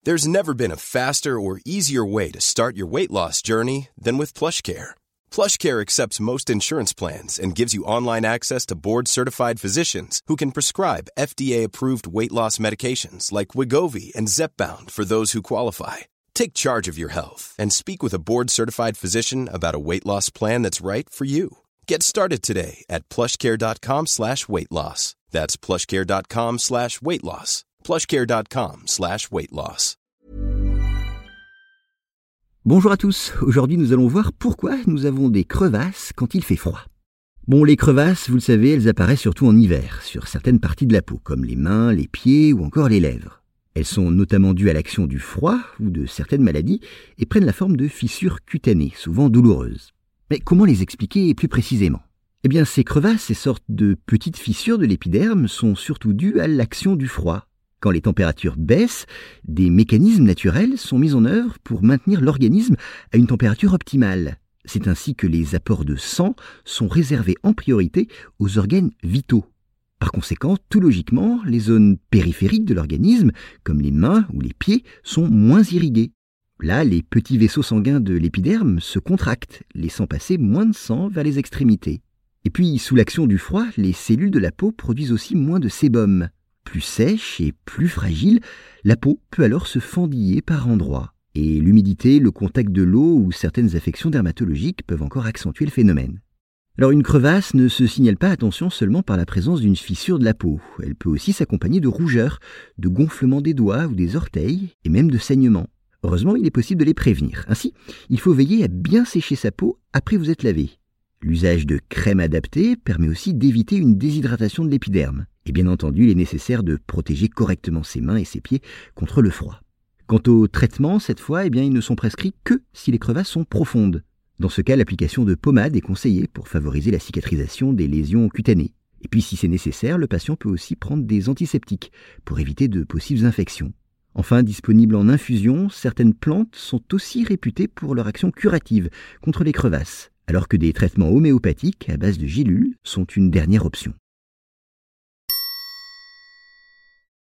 There's never been a faster or easier way to start your weight loss journey than with PlushCare. PlushCare accepts most insurance plans and gives you online access to board-certified physicians who can prescribe FDA-approved weight loss medications like Wegovy and Zepbound for those who qualify. Take charge of your health and speak with a board-certified physician about a weight loss plan that's right for you. Get started today at plushcare.com/weight loss. That's plushcare.com/weight loss. plushcare.com/weight loss. Bonjour à tous, aujourd'hui nous allons voir pourquoi nous avons des crevasses quand il fait froid. Bon, les crevasses, vous le savez, elles apparaissent surtout en hiver, sur certaines parties de la peau, comme les mains, les pieds ou encore les lèvres. Elles sont notamment dues à l'action du froid ou de certaines maladies et prennent la forme de fissures cutanées, souvent douloureuses. Mais comment les expliquer plus précisément ? Eh bien, ces crevasses, ces sortes de petites fissures de l'épiderme, sont surtout dues à l'action du froid. Quand les températures baissent, des mécanismes naturels sont mis en œuvre pour maintenir l'organisme à une température optimale. C'est ainsi que les apports de sang sont réservés en priorité aux organes vitaux. Par conséquent, tout logiquement, les zones périphériques de l'organisme, comme les mains ou les pieds, sont moins irriguées. Là, les petits vaisseaux sanguins de l'épiderme se contractent, laissant passer moins de sang vers les extrémités. Et puis, sous l'action du froid, les cellules de la peau produisent aussi moins de sébum. Plus sèche et plus fragile, la peau peut alors se fendiller par endroits. Et l'humidité, le contact de l'eau ou certaines affections dermatologiques peuvent encore accentuer le phénomène. Alors une crevasse ne se signale pas, attention, seulement par la présence d'une fissure de la peau. Elle peut aussi s'accompagner de rougeurs, de gonflements des doigts ou des orteils, et même de saignements. Heureusement, il est possible de les prévenir. Ainsi, il faut veiller à bien sécher sa peau après vous être lavé. L'usage de crèmes adaptées permet aussi d'éviter une déshydratation de l'épiderme. Et bien entendu, il est nécessaire de protéger correctement ses mains et ses pieds contre le froid. Quant aux traitements, cette fois, ils ne sont prescrits que si les crevasses sont profondes. Dans ce cas, l'application de pommades est conseillée pour favoriser la cicatrisation des lésions cutanées. Et puis, si c'est nécessaire, le patient peut aussi prendre des antiseptiques pour éviter de possibles infections. Enfin, disponibles en infusion, certaines plantes sont aussi réputées pour leur action curative contre les crevasses, alors que des traitements homéopathiques à base de gélules sont une dernière option.